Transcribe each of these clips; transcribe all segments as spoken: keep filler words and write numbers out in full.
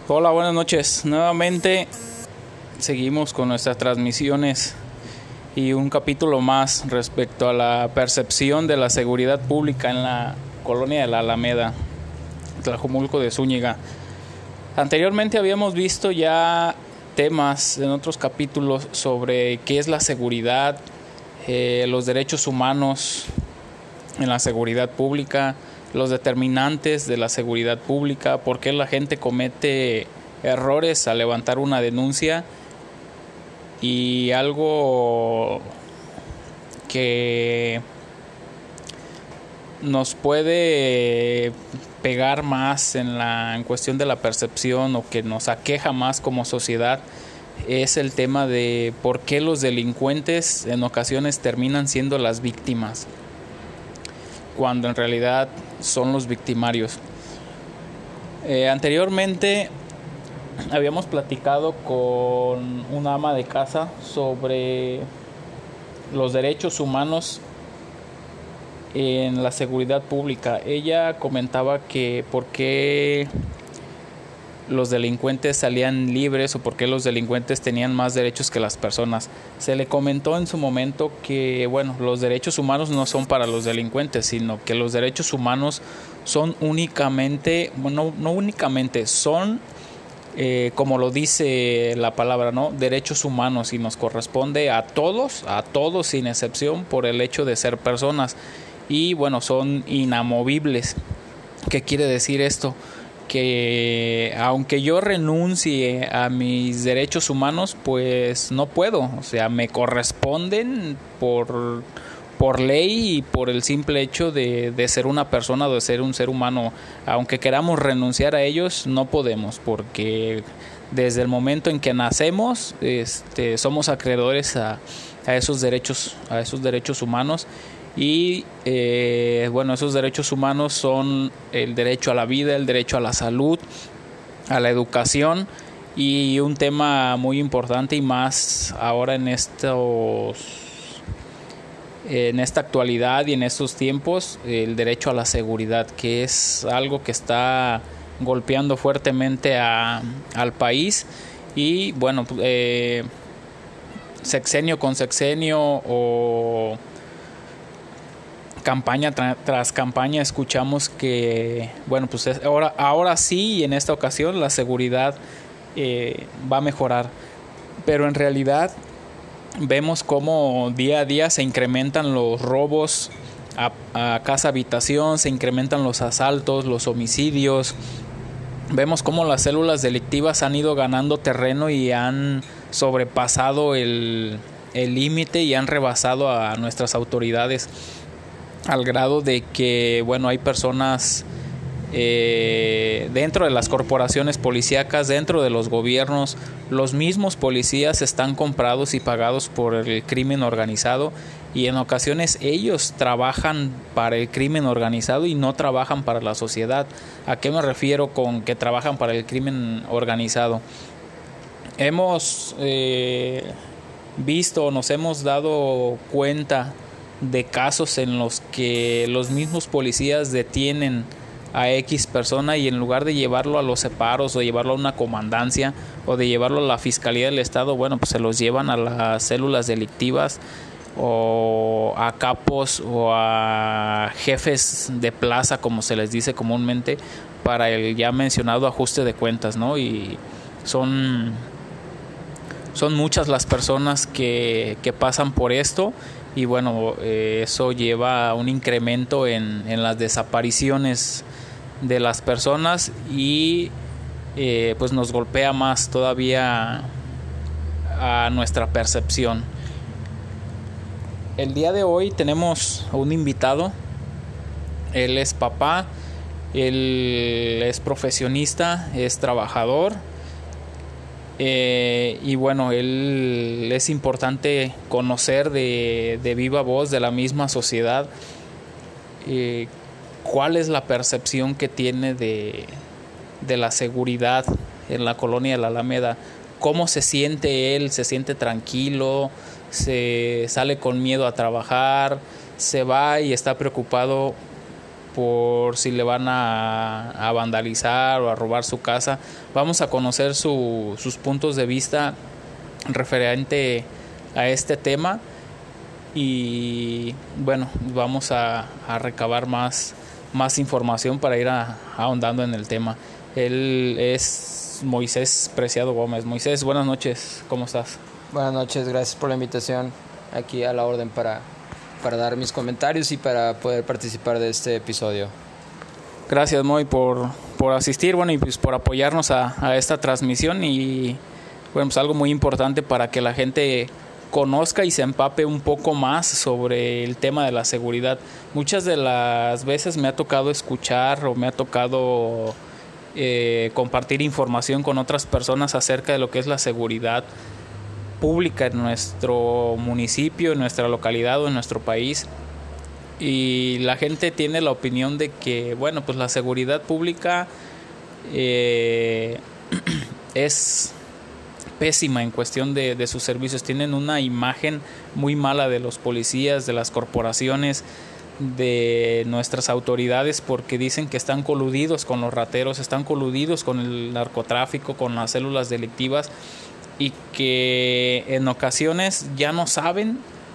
Hola, buenas noches. Nuevamente seguimos con nuestras transmisiones y un capítulo más respecto a la percepción de la seguridad pública en la colonia de la Alameda, Tlajomulco de Zúñiga. Anteriormente habíamos visto ya temas en otros capítulos sobre qué es la seguridad, eh, los derechos humanos en la seguridad pública, los determinantes de la seguridad pública, por qué la gente comete errores al levantar una denuncia, y algo que nos puede pegar más en la en cuestión de la percepción o que nos aqueja más como sociedad es el tema de por qué los delincuentes en ocasiones terminan siendo las víctimas cuando en realidad son los victimarios. Eh, anteriormente habíamos platicado con una ama de casa sobre los derechos humanos en la seguridad pública. Ella comentaba que por qué los delincuentes salían libres o por qué los delincuentes tenían más derechos que las personas. Se le comentó en su momento que, bueno, los derechos humanos no son para los delincuentes, sino que los derechos humanos son únicamente, bueno, no únicamente, son, eh, como lo dice la palabra, ¿no? Derechos humanos, y nos corresponde a todos, a todos sin excepción, por el hecho de ser personas. Y bueno, son inamovibles. ¿Qué quiere decir esto? Que aunque yo renuncie a mis derechos humanos, pues no puedo, o sea, me corresponden por, por ley y por el simple hecho de, de ser una persona o de ser un ser humano. Aunque queramos renunciar a ellos, no podemos, porque desde el momento en que nacemos, este, somos acreedores a, a esos derechos, a esos derechos humanos. Y eh, bueno, esos derechos humanos son el derecho a la vida, el derecho a la salud, a la educación, y un tema muy importante y más ahora en estos en esta actualidad y en estos tiempos, el derecho a la seguridad, que es algo que está golpeando fuertemente a, al país. Y bueno, eh, sexenio con sexenio o campaña tra- tras campaña escuchamos que, bueno, pues es, ahora, ahora sí, y en esta ocasión la seguridad eh, va a mejorar, pero en realidad vemos cómo día a día se incrementan los robos a, a casa habitación, se incrementan los asaltos, los homicidios. Vemos cómo las células delictivas han ido ganando terreno y han sobrepasado el el límite y han rebasado a nuestras autoridades, al grado de que, bueno, hay personas eh, dentro de las corporaciones policíacas, dentro de los gobiernos, los mismos policías están comprados y pagados por el crimen organizado, y en ocasiones ellos trabajan para el crimen organizado y no trabajan para la sociedad. ¿A qué me refiero con que trabajan para el crimen organizado? Hemos eh, visto, nos hemos dado cuenta de casos en los que los mismos policías detienen a X persona y en lugar de llevarlo a los separos o llevarlo a una comandancia o de llevarlo a la Fiscalía del Estado, bueno, pues se los llevan a las células delictivas o a capos o a jefes de plaza, como se les dice comúnmente, para el ya mencionado ajuste de cuentas, ¿no? Y son, son muchas las personas que, que pasan por esto. Y bueno, eh, eso lleva a un incremento en, en las desapariciones de las personas y eh, pues nos golpea más todavía a nuestra percepción. El día de hoy tenemos a un invitado. Él es papá, él es profesionista, es trabajador. Eh, y bueno, él es importante conocer de, de viva voz de la misma sociedad eh, cuál es la percepción que tiene de, de la seguridad en la colonia de la Alameda, cómo se siente él, se siente tranquilo, se sale con miedo a trabajar, se va y está preocupado por si le van a, a vandalizar o a robar su casa. Vamos a conocer su, sus puntos de vista referente a este tema y bueno, vamos a, a recabar más, más información para ir a, ahondando en el tema. Él es Moisés Preciado Gómez. Moisés, buenas noches, ¿cómo estás? Buenas noches, gracias por la invitación, aquí a la orden para, para dar mis comentarios y para poder participar de este episodio. Gracias, Moy, por, por asistir, bueno, y pues por apoyarnos a, a esta transmisión y bueno, pues algo muy importante para que la gente conozca y se empape un poco más sobre el tema de la seguridad. Muchas de las veces me ha tocado escuchar o me ha tocado eh, compartir información con otras personas acerca de lo que es la seguridad pública en nuestro municipio, en nuestra localidad o en nuestro país, y la gente tiene la opinión de que bueno, pues la seguridad pública eh, es pésima en cuestión de, de sus servicios. Tienen una imagen muy mala de los policías, de las corporaciones, de nuestras autoridades, porque dicen que están coludidos con los rateros, están coludidos con el narcotráfico, con las células delictivas, y que en ocasiones ya no saben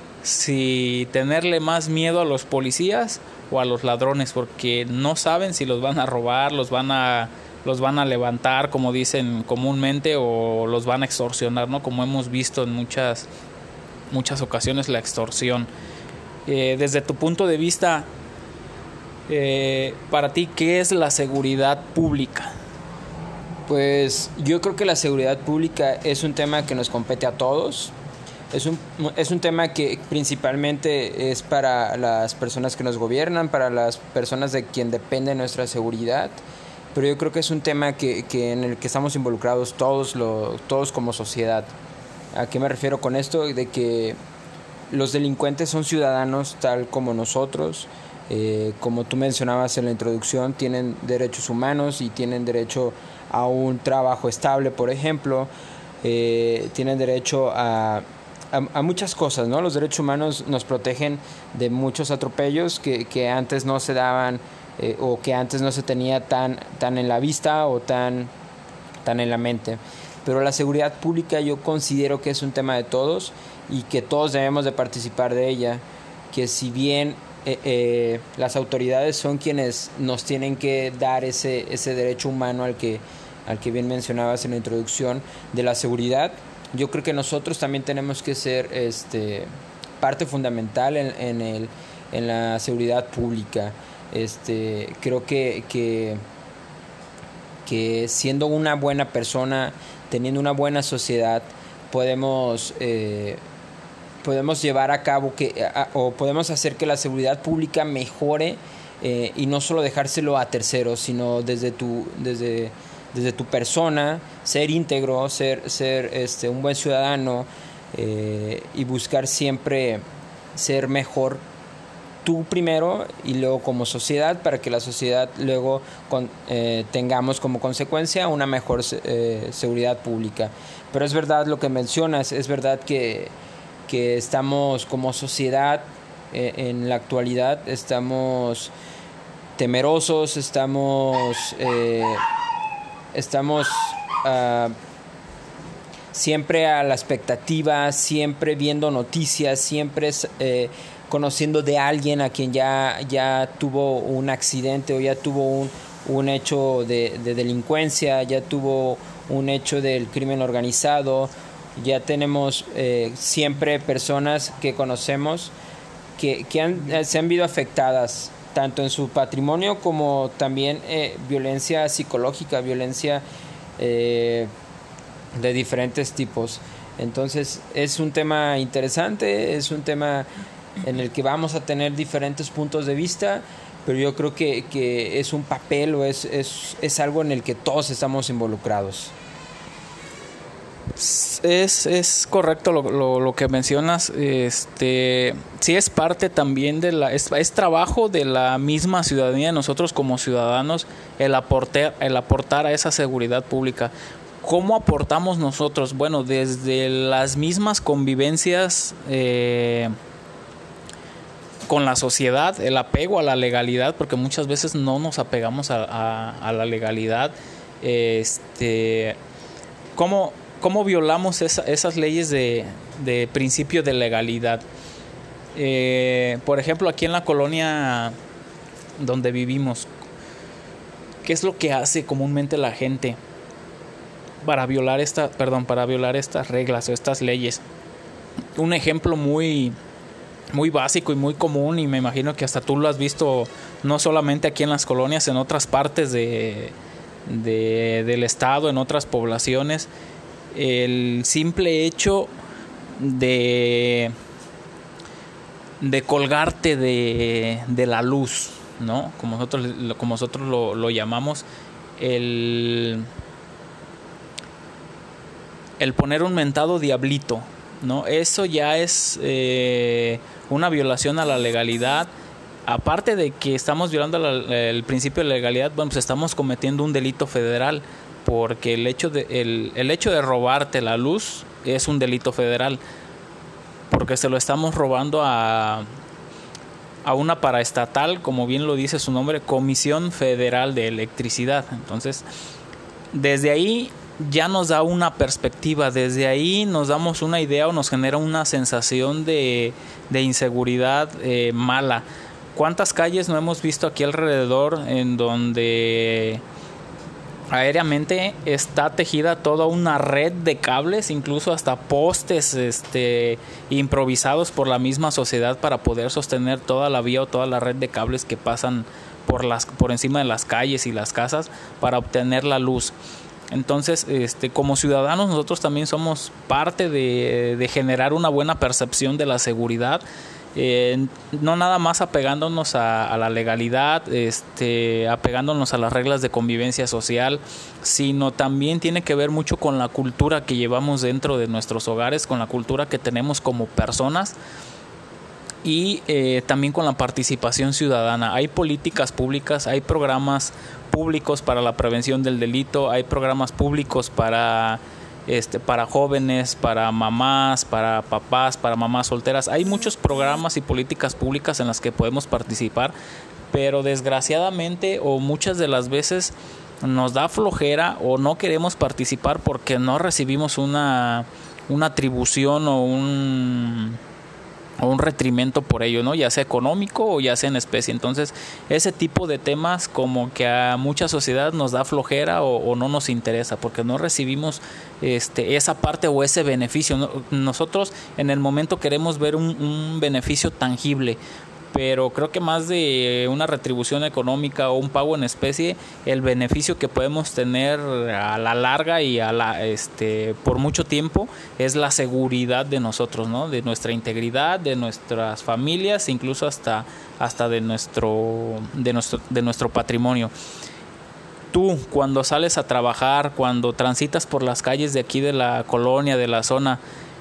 si tenerle más miedo a los policías o a los ladrones, porque no saben si los van a robar, los van a los van a levantar, como dicen comúnmente, o los van a extorsionar, ¿no? Como hemos visto en muchas muchas ocasiones, la extorsión. Eh, desde tu punto de vista, eh, para ti, ¿qué es la seguridad pública? Pues yo creo que la seguridad pública es un tema que nos compete a todos. Es un, es un tema que principalmente es para las personas que nos gobiernan, para las personas de quien depende nuestra seguridad. Pero yo creo que es un tema que, que en el que estamos involucrados todos, lo, todos como sociedad. ¿A qué me refiero con esto? De que los delincuentes son ciudadanos tal como nosotros. Eh, como tú mencionabas en la introducción, tienen derechos humanos y tienen derecho a un trabajo estable, por ejemplo. Eh, tienen derecho a, a, a muchas cosas, ¿no? Los derechos humanos nos protegen de muchos atropellos que, que antes no se daban, eh, o que antes no se tenía tan, tan en la vista o tan, tan en la mente. Pero la seguridad pública yo considero que es un tema de todos y que todos debemos de participar de ella, que si bien eh, eh, las autoridades son quienes nos tienen que dar ese, ese derecho humano al que, al que bien mencionabas en la introducción de la seguridad, yo creo que nosotros también tenemos que ser este, parte fundamental en, en, el, en la seguridad pública. Este, creo que, que, que siendo una buena persona, teniendo una buena sociedad, podemos, eh, podemos llevar a cabo que, a, o podemos hacer que la seguridad pública mejore, eh, y no solo dejárselo a terceros, sino desde tu, desde, desde tu persona, ser íntegro, ser, ser este, un buen ciudadano, eh, y buscar siempre ser mejor tú primero y luego como sociedad, para que la sociedad luego con, eh, tengamos como consecuencia una mejor eh, seguridad pública. Pero es verdad lo que mencionas, es verdad que, que estamos como sociedad eh, en la actualidad, estamos temerosos, estamos, eh, estamos uh, siempre a la expectativa, siempre viendo noticias, siempre eh, conociendo de alguien a quien ya, ya tuvo un accidente o ya tuvo un, un hecho de, de delincuencia, ya tuvo un hecho del crimen organizado. Ya tenemos eh, siempre personas que conocemos que, que han, se han visto afectadas tanto en su patrimonio como también eh, violencia psicológica, violencia eh, de diferentes tipos. Entonces es un tema interesante, es un tema en el que vamos a tener diferentes puntos de vista, pero yo creo que, que es un papel o es, es, es algo en el que todos estamos involucrados. Es, es correcto lo, lo, lo que mencionas. Este, sí, es parte también de la, es, es trabajo de la misma ciudadanía, de nosotros como ciudadanos, el aportar, el aportar a esa seguridad pública. ¿Cómo aportamos nosotros? Bueno, desde las mismas convivencias eh, con la sociedad, el apego a la legalidad, porque muchas veces no nos apegamos a, a, a la legalidad. Este, ¿cómo, cómo violamos esa, esas leyes de, de principio de legalidad? Eh, por ejemplo, aquí en la colonia donde vivimos, ¿qué es lo que hace comúnmente la gente para violar esta, perdón, para violar estas reglas o estas leyes? Un ejemplo muy muy básico y muy común, y me imagino que hasta tú lo has visto no solamente aquí en las colonias, en otras partes de, de, del estado, en otras poblaciones, el simple hecho de, de colgarte de, de la luz, ¿no? Como nosotros, como nosotros lo, lo llamamos, el, el poner un mentado diablito, ¿no? Eso ya es eh, una violación a la legalidad. Aparte de que estamos violando la, el principio de legalidad, bueno, pues estamos cometiendo un delito federal, porque el hecho de el, el hecho de robarte la luz es un delito federal, porque se lo estamos robando a a una paraestatal, como bien lo dice su nombre, Comisión Federal de Electricidad. Entonces, desde ahí ya nos da una perspectiva, desde ahí nos damos una idea o nos genera una sensación de, de inseguridad eh, mala. ¿Cuántas calles no hemos visto aquí alrededor en donde aéreamente está tejida toda una red de cables, incluso hasta postes este, improvisados por la misma sociedad para poder sostener toda la vía o toda la red de cables que pasan por, las, por encima de las calles y las casas para obtener la luz? Entonces, este, como ciudadanos, nosotros también somos parte de, de generar una buena percepción de la seguridad, eh, no nada más apegándonos a, a la legalidad, este, apegándonos a las reglas de convivencia social, sino también tiene que ver mucho con la cultura que llevamos dentro de nuestros hogares, con la cultura que tenemos como personas, y eh, también con la participación ciudadana. Hay políticas públicas, hay programas públicos para la prevención del delito, hay programas públicos para este para jóvenes, para mamás, para papás, para mamás solteras. Hay muchos programas y políticas públicas en las que podemos participar, pero desgraciadamente o muchas de las veces nos da flojera o no queremos participar porque no recibimos una una atribución o un o un retrimento por ello, ¿no? Ya sea económico o ya sea en especie. Entonces, ese tipo de temas como que a mucha sociedad nos da flojera o, o no nos interesa porque no recibimos este, esa parte o ese beneficio. Nosotros en el momento queremos ver un, un beneficio tangible, pero creo que más de una retribución económica o un pago en especie, el beneficio que podemos tener a la larga y a la este por mucho tiempo es la seguridad de nosotros, ¿no? De nuestra integridad, de nuestras familias, incluso hasta hasta de nuestro de nuestro de nuestro patrimonio. Tú, cuando sales a trabajar, cuando transitas por las calles de aquí de la colonia, de la zona,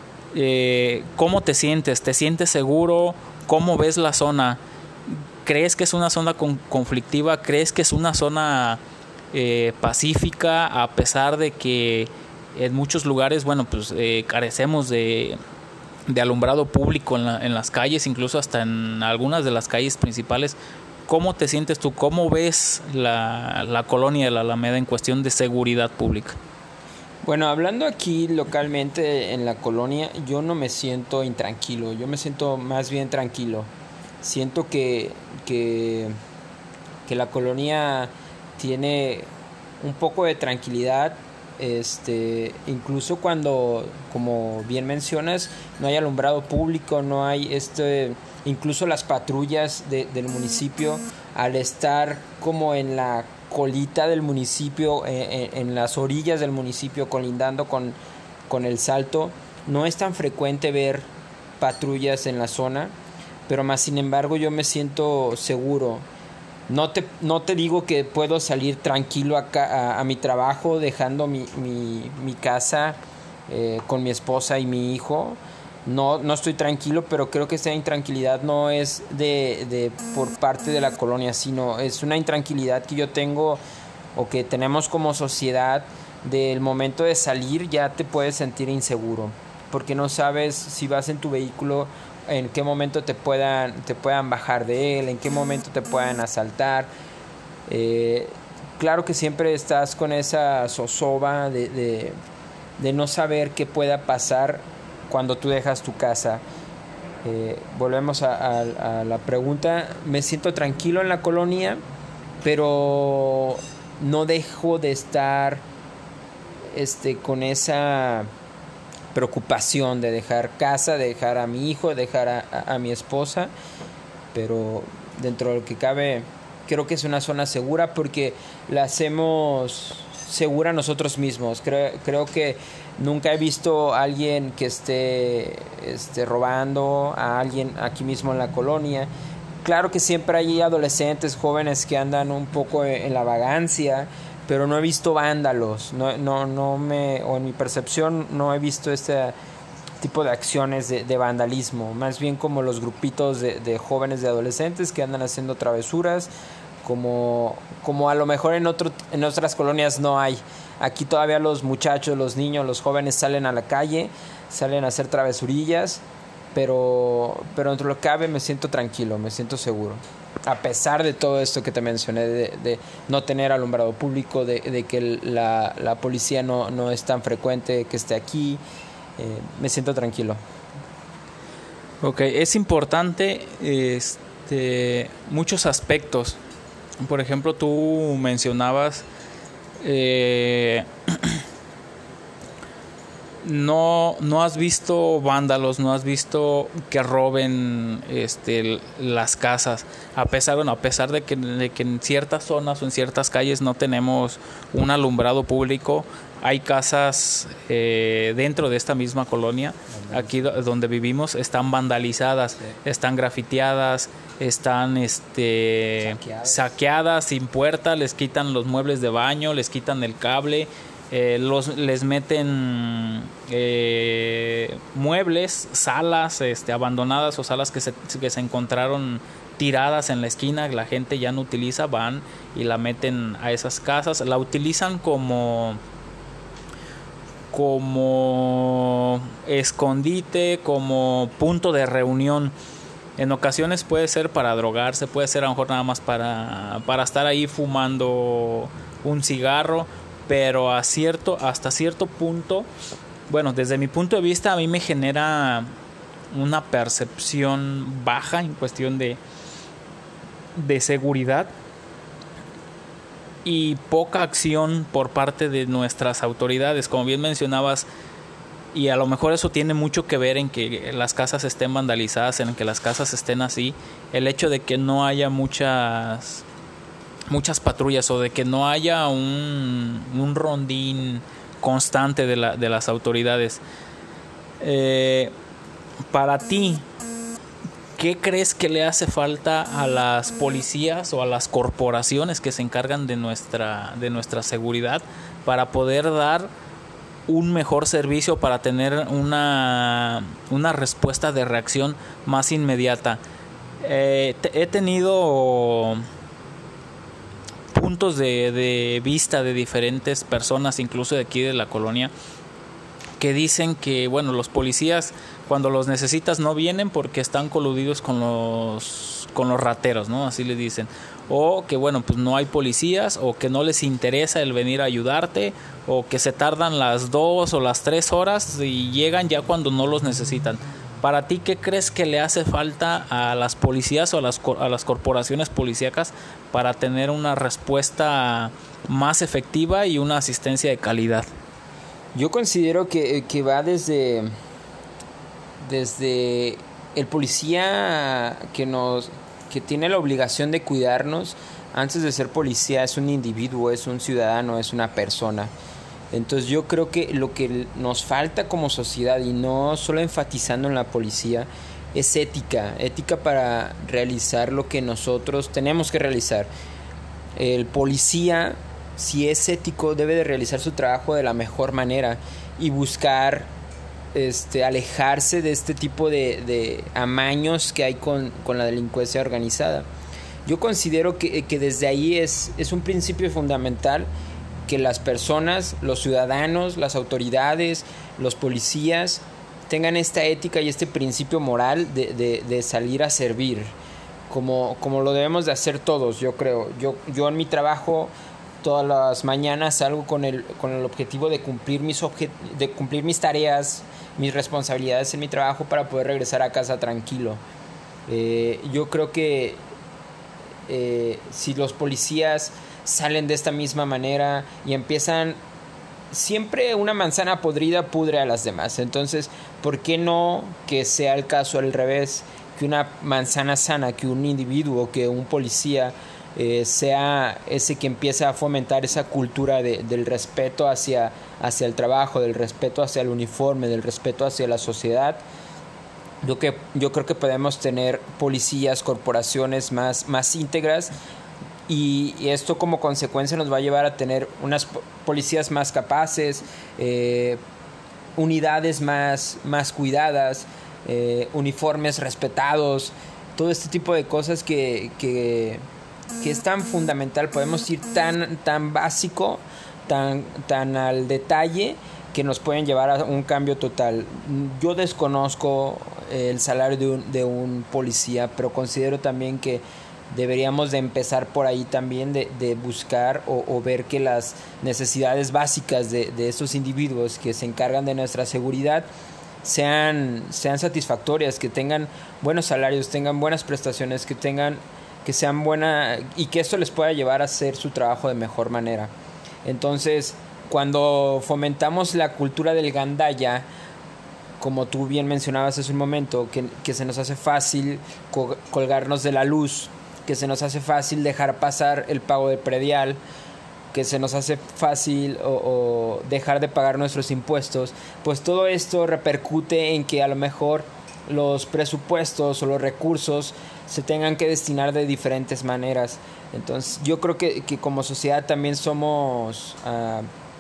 eh, ¿cómo te sientes? ¿Te sientes seguro? ¿Cómo ves la zona? ¿Crees que es una zona con, conflictiva? ¿Crees que es una zona eh, pacífica, a pesar de que en muchos lugares, bueno, pues eh, carecemos de, de alumbrado público en, la, en las calles, incluso hasta en algunas de las calles principales? ¿Cómo te sientes tú? ¿Cómo ves la, la colonia de la Alameda en cuestión de seguridad pública? Bueno, hablando aquí localmente en la colonia, yo no me siento intranquilo, yo me siento más bien tranquilo. Siento que, que, que la colonia tiene un poco de tranquilidad, este, incluso cuando, como bien mencionas, no hay alumbrado público, no hay este, incluso las patrullas de, del municipio, al estar como en la colita del municipio, eh, en las orillas del municipio, colindando con, con el Salto, no es tan frecuente ver patrullas en la zona, pero más sin embargo yo me siento seguro. No te, no te digo que puedo salir tranquilo acá, a, a mi trabajo, dejando mi, mi, mi casa eh, con mi esposa y mi hijo. No, no estoy tranquilo, pero creo que esa intranquilidad no es de, de por parte de la colonia, sino es una intranquilidad que yo tengo o que tenemos como sociedad. Del momento de salir ya te puedes sentir inseguro, porque no sabes si vas en tu vehículo en qué momento te puedan, te puedan bajar de él, en qué momento te puedan asaltar. Eh, claro que siempre estás con esa zozobra de, de, de no saber qué pueda pasar cuando tú dejas tu casa. Eh, volvemos a, a, a la pregunta. Me siento tranquilo en la colonia, pero no dejo de estar este, con esa preocupación de dejar casa, de dejar a mi hijo, de dejar a, a, a mi esposa, pero dentro de lo que cabe creo que es una zona segura porque la hacemos segura nosotros mismos. Creo, creo que nunca he visto a alguien que esté, esté robando a alguien aquí mismo en la colonia. Claro que siempre hay adolescentes, jóvenes que andan un poco en la vagancia, pero no he visto vándalos, no, no, no me, o en mi percepción no he visto este tipo de acciones de, de vandalismo, más bien como los grupitos de, de jóvenes, de adolescentes que andan haciendo travesuras, como, como a lo mejor en, otro, en otras colonias no hay. Aquí todavía los muchachos, los niños, los jóvenes salen a la calle, salen a hacer travesurillas, pero, pero dentro de lo que cabe me siento tranquilo, me siento seguro. A pesar de todo esto que te mencioné, de, de no tener alumbrado público, de, de que la, la policía no, no es tan frecuente que esté aquí, eh, me siento tranquilo. Ok, es importante este, muchos aspectos. Por ejemplo, tú mencionabas eh, no, no has visto vándalos, no has visto que roben este, las casas, a pesar, bueno, a pesar de que, de que en ciertas zonas o en ciertas calles no tenemos un alumbrado público. Hay casas eh, dentro de esta misma colonia, aquí donde vivimos, están vandalizadas, sí. Están grafiteadas, están este, saqueadas. saqueadas, sin puerta, les quitan los muebles de baño, les quitan el cable. Eh, los, les meten eh, muebles, salas este, abandonadas o salas que se, que se encontraron tiradas en la esquina, la gente ya no utiliza, van y la meten a esas casas, la utilizan como como escondite, como punto de reunión. En ocasiones puede ser para drogarse, puede ser a lo mejor nada más para, para estar ahí fumando un cigarro, pero a cierto, hasta cierto punto, bueno, desde mi punto de vista a mí me genera una percepción baja en cuestión de, de seguridad y poca acción por parte de nuestras autoridades, como bien mencionabas, y a lo mejor eso tiene mucho que ver en que las casas estén vandalizadas, en que las casas estén así, el hecho de que no haya muchas muchas patrullas o de que no haya un, un rondín constante de, la, de las autoridades. Eh, para ti, ¿qué crees que le hace falta a las policías o a las corporaciones que se encargan de nuestra, de nuestra seguridad para poder dar un mejor servicio, para tener una, una respuesta de reacción más inmediata? Eh, te, he tenido puntos de, de vista de diferentes personas, incluso de aquí de la colonia, que dicen que, bueno, los policías cuando los necesitas no vienen porque están coludidos con los con los rateros, ¿no? Así le dicen. O que, bueno, pues no hay policías, o que no les interesa el venir a ayudarte, o que se tardan las dos o las tres horas y llegan ya cuando no los necesitan. Para ti, ¿qué crees que le hace falta a las policías o a las, a las corporaciones policíacas para tener una respuesta más efectiva y una asistencia de calidad? Yo considero que, que va desde, desde el policía que, nos, que tiene la obligación de cuidarnos. Antes de ser policía es un individuo, es un ciudadano, es una persona. Entonces yo creo que lo que nos falta como sociedad, y no solo enfatizando en la policía, es ética, ética para realizar lo que nosotros tenemos que realizar. El policía, si es ético, debe de realizar su trabajo de la mejor manera y buscar este, alejarse de este tipo de, de amaños que hay con, con la delincuencia organizada. Yo considero que, que desde ahí es, es un principio fundamental que las personas, los ciudadanos, las autoridades, los policías tengan esta ética y este principio moral de, de, de salir a servir, como, como lo debemos de hacer todos, yo creo. Yo, yo en mi trabajo todas las mañanas salgo con el, con el objetivo de cumplir, mis obje- de cumplir mis tareas, mis responsabilidades en mi trabajo para poder regresar a casa tranquilo. Eh, yo creo que eh, si los policías salen de esta misma manera y empiezan, siempre una manzana podrida pudre a las demás. Entonces, ¿por qué no que sea el caso al revés? Que una manzana sana, que un individuo, que un policía eh, sea ese que empieza a fomentar esa cultura de, del respeto hacia, hacia el trabajo, del respeto hacia el uniforme, del respeto hacia la sociedad. Yo, que, yo creo que podemos tener policías, corporaciones más, más íntegras, y, y esto como consecuencia nos va a llevar a tener unas policías más capaces, eh, unidades más, más cuidadas, eh, uniformes respetados, todo este tipo de cosas que, que, que es tan fundamental. Podemos ir tan, tan básico, tan, tan al detalle, que nos pueden llevar a un cambio total. Yo desconozco el salario de un, de un policía, pero considero también que deberíamos de empezar por ahí también, de, de buscar o, o ver que las necesidades básicas de, de estos individuos que se encargan de nuestra seguridad sean, sean satisfactorias, que tengan buenos salarios, tengan buenas prestaciones, que tengan, que sean buena, y que esto les pueda llevar a hacer su trabajo de mejor manera. Entonces, cuando fomentamos la cultura del gandaya, como tú bien mencionabas hace un momento, que, que se nos hace fácil co- colgarnos de la luz, que se nos hace fácil dejar pasar el pago de predial, que se nos hace fácil o, o dejar de pagar nuestros impuestos, pues todo esto repercute en que a lo mejor los presupuestos o los recursos se tengan que destinar de diferentes maneras. Entonces yo creo que, que como sociedad también somos uh,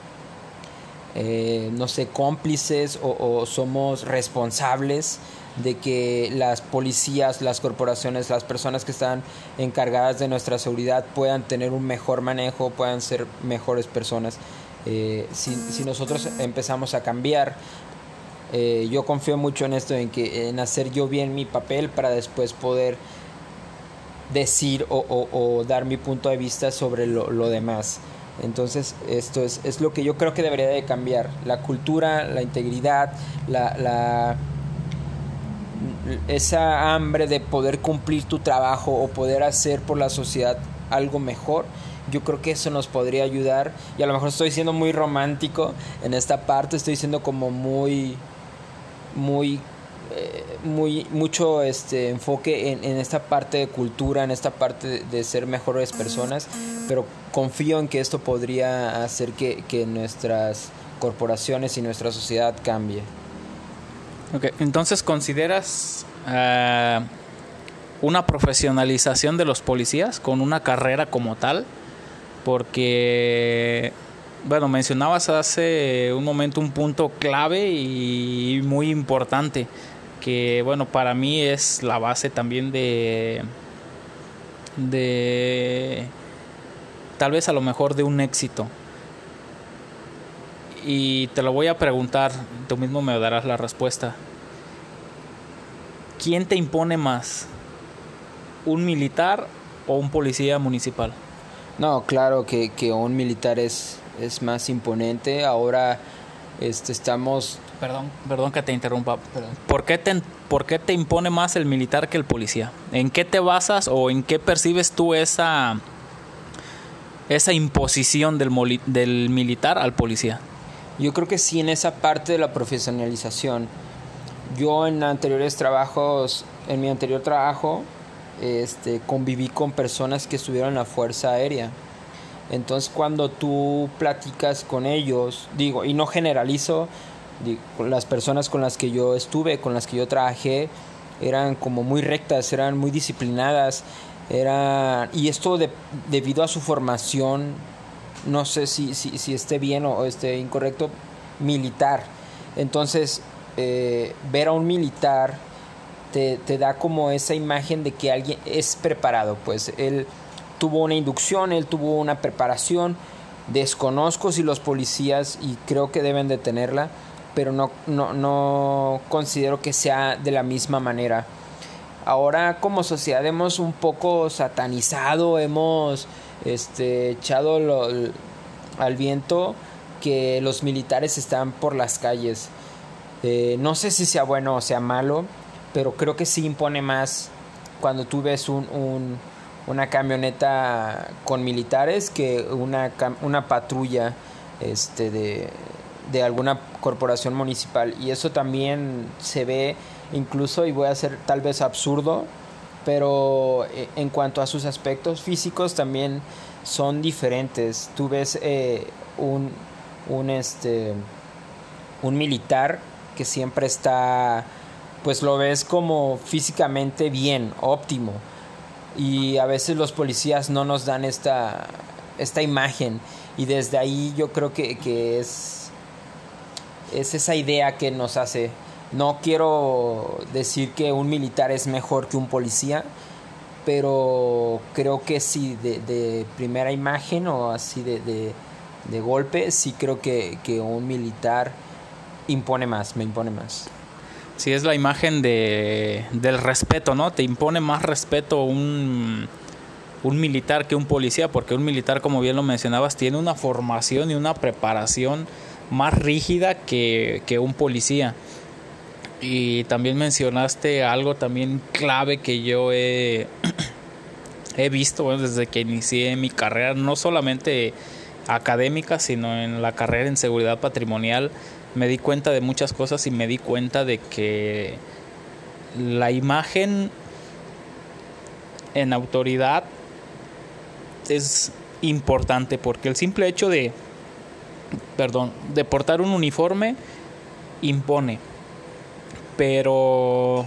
eh, no sé, cómplices o, o somos responsables de que las policías, las corporaciones, las personas que están encargadas de nuestra seguridad puedan tener un mejor manejo, puedan ser mejores personas. Eh, si, si nosotros empezamos a cambiar, eh, yo confío mucho en esto, en que en hacer yo bien mi papel para después poder decir o, o, o dar mi punto de vista sobre lo, lo demás. Entonces esto es, es lo que yo creo que debería de cambiar: la cultura, la integridad, la, la esa hambre de poder cumplir tu trabajo o poder hacer por la sociedad algo mejor. Yo creo que eso nos podría ayudar, y a lo mejor estoy siendo muy romántico en esta parte, estoy siendo como muy muy eh, muy mucho este enfoque en, en esta parte de cultura, en esta parte de, de ser mejores personas, pero confío en que esto podría hacer que, que nuestras corporaciones y nuestra sociedad cambie. Okay, entonces consideras uh, una profesionalización de los policías con una carrera como tal, porque bueno, mencionabas hace un momento un punto clave y muy importante, que bueno, para mí es la base también de de tal vez a lo mejor de un éxito. Y te lo voy a preguntar, tú mismo me darás la respuesta. ¿Quién te impone más? ¿Un militar o un policía municipal? No, claro que, que un militar es, es más imponente. Ahora este, estamos... Perdón, perdón que te interrumpa. ¿Por qué te, ¿Por qué te impone más el militar que el policía? ¿En qué te basas o en qué percibes tú esa, esa imposición del, moli, del militar al policía? Yo creo que sí, en esa parte de la profesionalización. Yo en anteriores trabajos, en mi anterior trabajo, este, conviví con personas que estuvieron en la Fuerza Aérea. Entonces, cuando tú platicas con ellos, digo, y no generalizo, digo, las personas con las que yo estuve, con las que yo trabajé, eran como muy rectas, eran muy disciplinadas, eran, y esto de, debido a su formación, no sé si, si, si esté bien o esté incorrecto, militar. Entonces, eh, ver a un militar te, te da como esa imagen de que alguien es preparado. Pues él tuvo una inducción, él tuvo una preparación. Desconozco si los policías, y creo que deben de tenerla, pero no, no, no considero que sea de la misma manera. Ahora como sociedad hemos un poco satanizado, hemos este, echado lo, al viento que los militares están por las calles. Eh, no sé si sea bueno o sea malo, pero creo que sí impone más cuando tú ves un, un, una camioneta con militares que una, una patrulla este, de, de alguna corporación municipal. Y eso también se ve incluso, y voy a ser tal vez absurdo, pero en cuanto a sus aspectos físicos también son diferentes. Tú ves eh, un, un, este, un militar que siempre está, pues lo ves como físicamente bien, óptimo, y a veces los policías no nos dan esta, esta imagen, y desde ahí yo creo que, que es, es esa idea que nos hace. No quiero decir que un militar es mejor que un policía, pero creo que sí, de, de primera imagen o así de, de, de golpe, sí creo que, que un militar impone más, me impone más. Sí, es la imagen de, del respeto, ¿no? Te impone más respeto un, un militar que un policía, porque un militar, como bien lo mencionabas, tiene una formación y una preparación más rígida que, que un policía. Y también mencionaste algo también clave que yo he, he visto, bueno, desde que inicié mi carrera, no solamente académica, sino en la carrera en seguridad patrimonial. Me di cuenta de muchas cosas y me di cuenta de que la imagen en autoridad es importante, porque el simple hecho de, perdón, de portar un uniforme impone, pero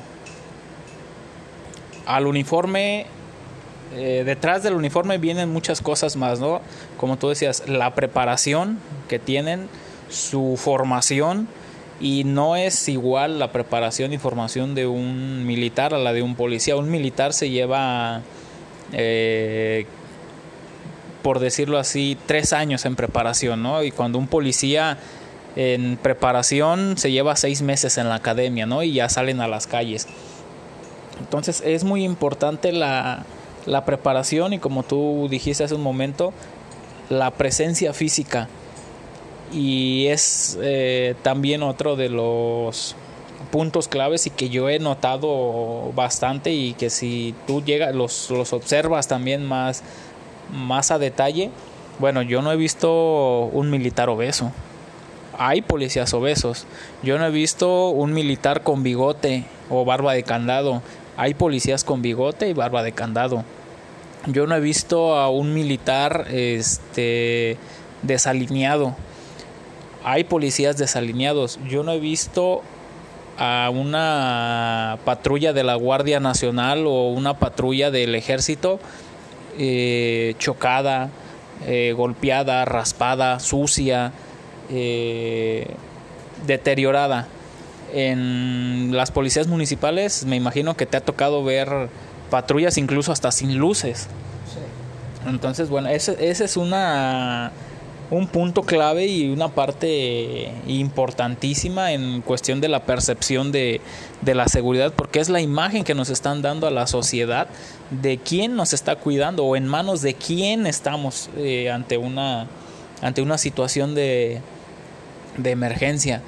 al uniforme, eh, detrás del uniforme vienen muchas cosas más, ¿no? Como tú decías, la preparación que tienen, su formación, y no es igual la preparación y formación de un militar a la de un policía. Un militar se lleva, eh, por decirlo así, tres años en preparación, ¿no? Y cuando un policía en preparación se lleva seis meses en la academia, ¿no? Y ya salen a las calles. Entonces es muy importante la, la preparación y, como tú dijiste hace un momento, la presencia física. Y es eh, también otro de los puntos claves y que yo he notado bastante, y que si tú llegas, los, los observas también más, más a detalle. Bueno, yo no he visto un militar obeso. Hay policías obesos. Yo no he visto un militar con bigote o barba de candado. Hay policías con bigote y barba de candado. Yo no he visto a un militar este, desalineado. Hay policías desalineados. Yo no he visto a una patrulla de la Guardia Nacional o una patrulla del Ejército eh, chocada, eh, golpeada, raspada, sucia, eh, deteriorada. En las policías municipales me imagino que te ha tocado ver patrullas incluso hasta sin luces. Sí. Entonces, bueno, ese, ese es una... un punto clave y una parte importantísima en cuestión de la percepción de, de la seguridad, porque es la imagen que nos están dando a la sociedad de quién nos está cuidando o en manos de quién estamos eh, ante una ante una situación de, de emergencia.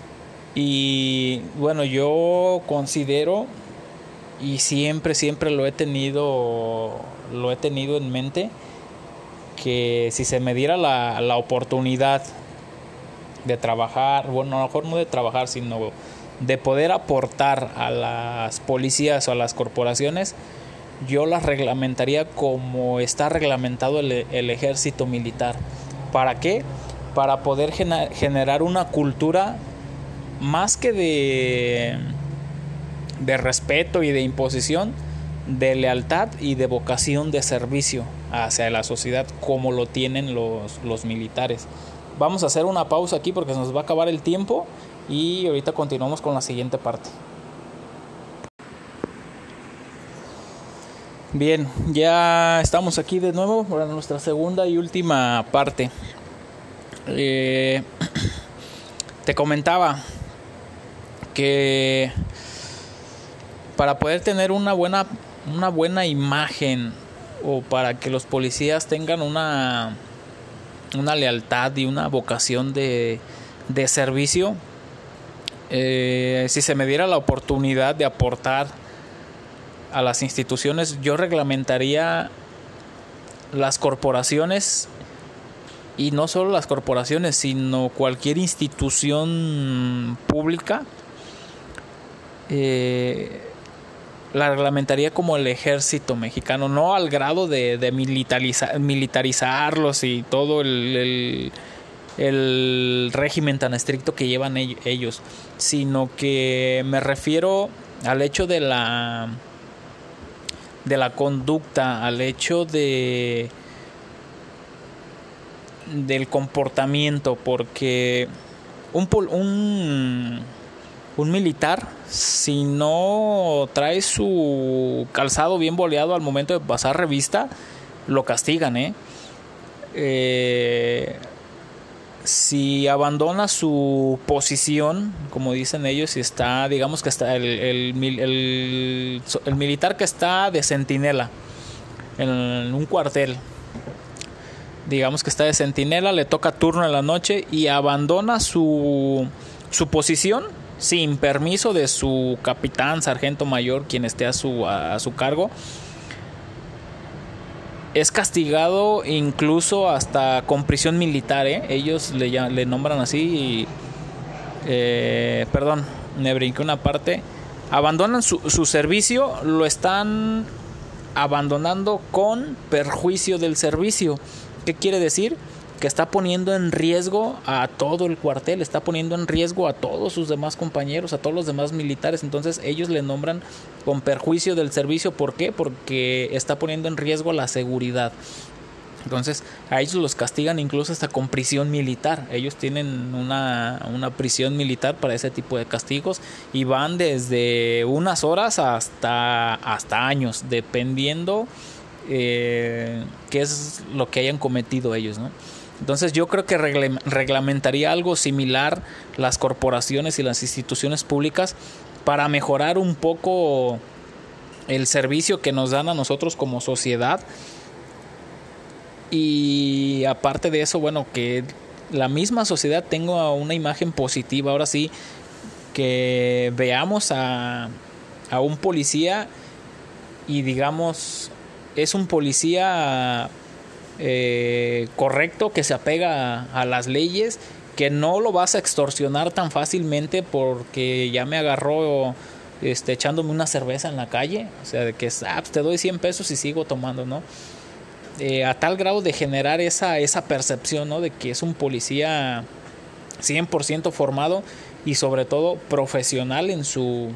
Y bueno, yo considero, y siempre siempre lo he tenido lo he tenido en mente, que si se me diera la, la oportunidad de trabajar, bueno, a lo mejor no de trabajar, sino de poder aportar a las policías o a las corporaciones, yo las reglamentaría como está reglamentado el, el ejército militar. ¿Para qué? Para poder gener, generar una cultura más que de, de respeto y de imposición, de lealtad y de vocación de servicio hacia la sociedad, como lo tienen los, los militares. Vamos a hacer una pausa aquí porque se nos va a acabar el tiempo y ahorita continuamos con la siguiente parte. Bien, ya estamos aquí de nuevo para nuestra segunda y última parte. Eh, te comentaba que para poder tener una buena, una buena imagen, o para que los policías tengan una, una lealtad y una vocación de, de servicio, eh, si se me diera la oportunidad de aportar a las instituciones, yo reglamentaría las corporaciones, y no solo las corporaciones, sino cualquier institución pública. Eh, la reglamentaría como el ejército mexicano, no al grado de, de militariza, militarizarlos y todo el, el, el régimen tan estricto que llevan ellos, sino que me refiero al hecho de la de la conducta, al hecho de del comportamiento, porque un, un un militar, si no trae su calzado bien boleado al momento de pasar revista, lo castigan, ¿eh? Eh, si abandona su posición, como dicen ellos, si está, digamos que está el, el, el, el militar que está de centinela en un cuartel, digamos que está de centinela, le toca turno en la noche y abandona su, su posición sin permiso de su capitán, sargento mayor, quien esté a su, a, a su cargo, es castigado incluso hasta con prisión militar, ¿eh? Ellos le, le nombran así y, eh, perdón, me brinqué una parte. Abandonan su, su servicio, lo están abandonando con perjuicio del servicio. ¿Qué quiere decir? Que está poniendo en riesgo a todo el cuartel, está poniendo en riesgo a todos sus demás compañeros, a todos los demás militares. Entonces ellos le nombran con perjuicio del servicio. ¿Por qué? Porque está poniendo en riesgo la seguridad. Entonces a ellos los castigan incluso hasta con prisión militar. Ellos tienen una, una prisión militar para ese tipo de castigos y van desde unas horas hasta, hasta años, dependiendo eh, qué es lo que hayan cometido ellos, ¿no? Entonces yo creo que reglamentaría algo similar las corporaciones y las instituciones públicas para mejorar un poco el servicio que nos dan a nosotros como sociedad. Y aparte de eso, bueno, que la misma sociedad tenga una imagen positiva. Ahora sí, que veamos a, a un policía y digamos, es un policía Eh, correcto, que se apega a, a las leyes, que no lo vas a extorsionar tan fácilmente porque ya me agarró este, echándome una cerveza en la calle, o sea, de que ah, pues te doy cien pesos y sigo tomando, ¿no? Eh, a tal grado de generar esa, esa percepción, ¿no? De que es un policía cien por ciento formado y sobre todo profesional en su,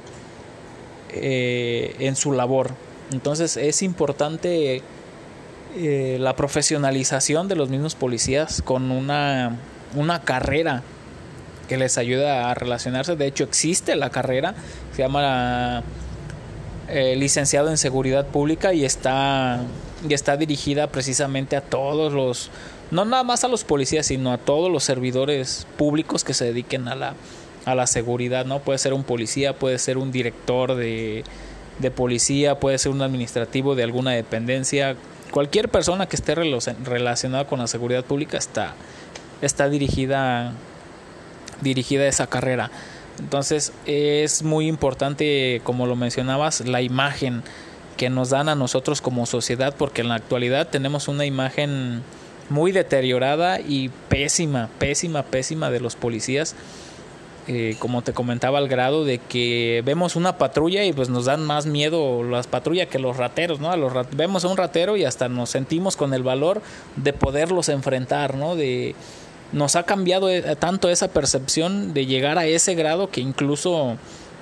eh, en su labor. Entonces es importante Eh, la profesionalización de los mismos policías con una, una carrera que les ayuda a relacionarse. De hecho existe la carrera, se llama eh, licenciado en seguridad pública y está, y está dirigida precisamente a todos los, no nada más a los policías, sino a todos los servidores públicos que se dediquen a la, a la seguridad, ¿no? Puede ser un policía, puede ser un director de, de policía, puede ser un administrativo de alguna dependencia. Cualquier persona que esté relacionada con la seguridad pública está, está dirigida, dirigida a esa carrera. Entonces es muy importante, como lo mencionabas, la imagen que nos dan a nosotros como sociedad, porque en la actualidad tenemos una imagen muy deteriorada y pésima, pésima, pésima de los policías. Eh, como te comentaba, al grado de que vemos una patrulla y pues nos dan más miedo las patrullas que los rateros, ¿no? A los rat- vemos a un ratero y hasta nos sentimos con el valor de poderlos enfrentar, ¿no? De, nos ha cambiado tanto esa percepción de llegar a ese grado que incluso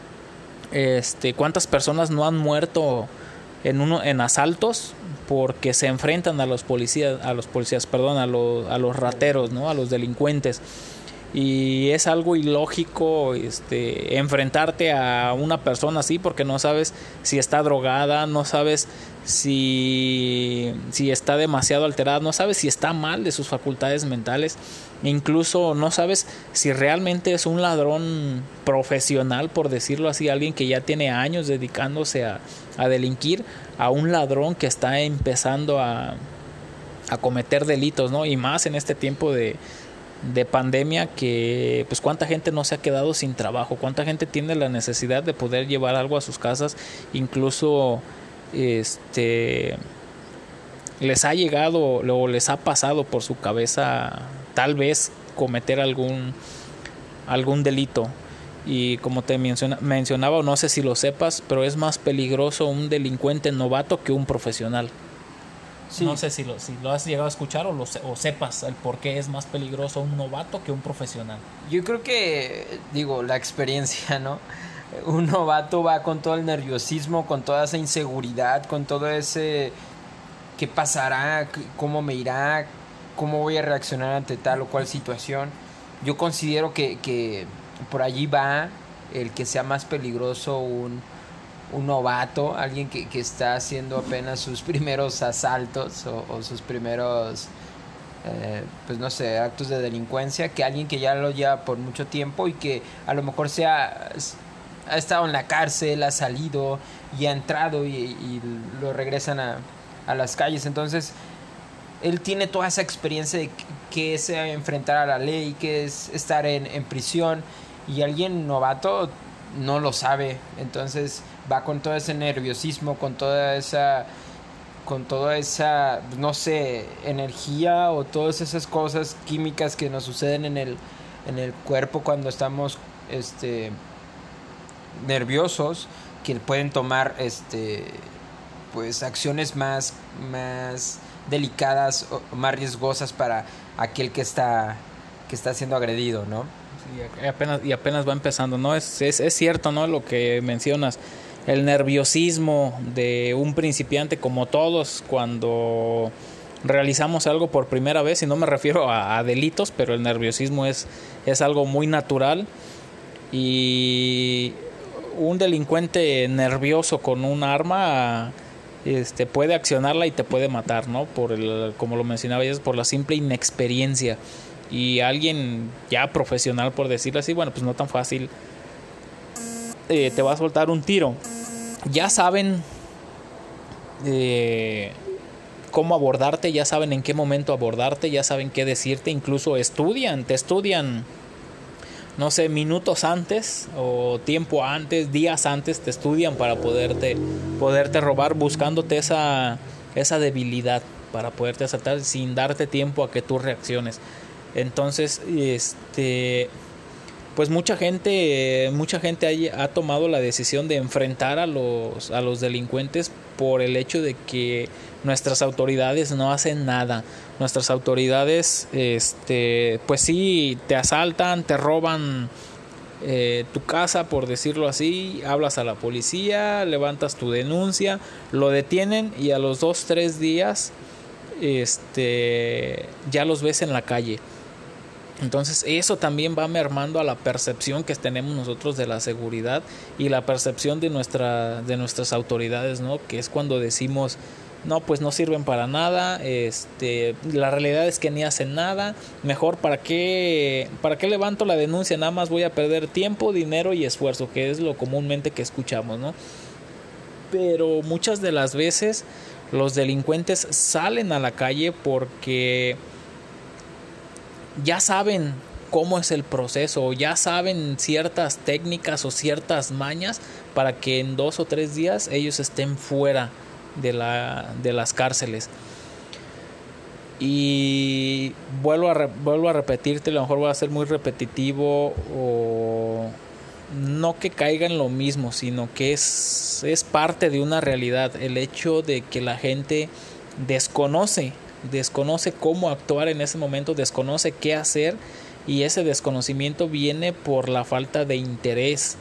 este, cuántas personas no han muerto en uno en asaltos porque se enfrentan a los policías, a los policías, perdón, a los, a los rateros, ¿no? A los delincuentes. y es algo ilógico este, enfrentarte a una persona así porque no sabes si está drogada, no sabes si, si está demasiado alterada, no sabes si está mal de sus facultades mentales, incluso no sabes si realmente es un ladrón profesional, por decirlo así, alguien que ya tiene años dedicándose a, a delinquir, a un ladrón que está empezando a, a cometer delitos, ¿no? Y más en este tiempo de de pandemia, que pues cuánta gente no se ha quedado sin trabajo, cuánta gente tiene la necesidad de poder llevar algo a sus casas, incluso este les ha llegado o les ha pasado por su cabeza tal vez cometer algún algún delito. Y como te menciona, mencionaba, no sé si lo sepas, pero es más peligroso un delincuente novato que un profesional. Sí. No sé si lo, si lo has llegado a escuchar o, lo, o sepas el por qué es más peligroso un novato que un profesional. Yo creo que, digo, la experiencia, ¿no? Un novato va con todo el nerviosismo, con toda esa inseguridad, con todo ese qué pasará, cómo me irá, cómo voy a reaccionar ante tal o cual situación. Yo considero que, que por allí va el que sea más peligroso un... un novato, alguien que, que está haciendo apenas sus primeros asaltos o, o sus primeros, eh, pues no sé, actos de delincuencia, que alguien que ya lo lleva por mucho tiempo y que a lo mejor sea, ha estado en la cárcel, ha salido y ha entrado y, y lo regresan a, a las calles. Entonces, él tiene toda esa experiencia de qué es enfrentar a la ley, qué es estar en, en prisión, y alguien novato no lo sabe. Entonces va con todo ese nerviosismo, con toda esa con toda esa, no sé, energía o todas esas cosas químicas que nos suceden en el en el cuerpo cuando estamos este nerviosos, que pueden tomar este pues acciones más más delicadas o más riesgosas para aquel que está que está siendo agredido, ¿no? Y apenas, y apenas va empezando, ¿no? Es, es, es cierto, ¿no? Lo que mencionas, el nerviosismo de un principiante, como todos, cuando realizamos algo por primera vez, y no me refiero a, a delitos, pero el nerviosismo es, es algo muy natural, y un delincuente nervioso con un arma este, puede accionarla y te puede matar, ¿no? Por el, como lo mencionaba ella, por la simple inexperiencia. Y alguien ya profesional, por decirlo así, bueno, pues no tan fácil, eh, te va a soltar un tiro. Ya saben eh, cómo abordarte, ya saben en qué momento abordarte, ya saben qué decirte, incluso estudian, te estudian, no sé, minutos antes o tiempo antes, días antes, te estudian para poderte, poderte robar, buscándote esa, esa debilidad para poderte asaltar sin darte tiempo a que tú reacciones. Entonces, este, pues mucha gente, mucha gente ha, ha tomado la decisión de enfrentar a los, a los delincuentes por el hecho de que nuestras autoridades no hacen nada. Nuestras autoridades, este, pues sí, te asaltan, te roban eh, tu casa, por decirlo así, hablas a la policía, levantas tu denuncia, lo detienen y a los dos, tres días, este, ya los ves en la calle. Entonces eso también va mermando a la percepción que tenemos nosotros de la seguridad y la percepción de nuestra de nuestras autoridades, ¿no? Que es cuando decimos, no, pues no sirven para nada, este, la realidad es que ni hacen nada, mejor para qué, para qué levanto la denuncia, nada más voy a perder tiempo, dinero y esfuerzo, que es lo comúnmente que escuchamos, ¿no? Pero muchas de las veces los delincuentes salen a la calle porque ya saben cómo es el proceso, ya saben ciertas técnicas o ciertas mañas para que en dos o tres días ellos estén fuera de la de las cárceles. Y vuelvo a re, vuelvo a repetirte, a lo mejor voy a ser muy repetitivo, o no que caiga en lo mismo, sino que es, es parte de una realidad el hecho de que la gente desconoce desconoce cómo actuar en ese momento, desconoce qué hacer, y ese desconocimiento viene por la falta de interés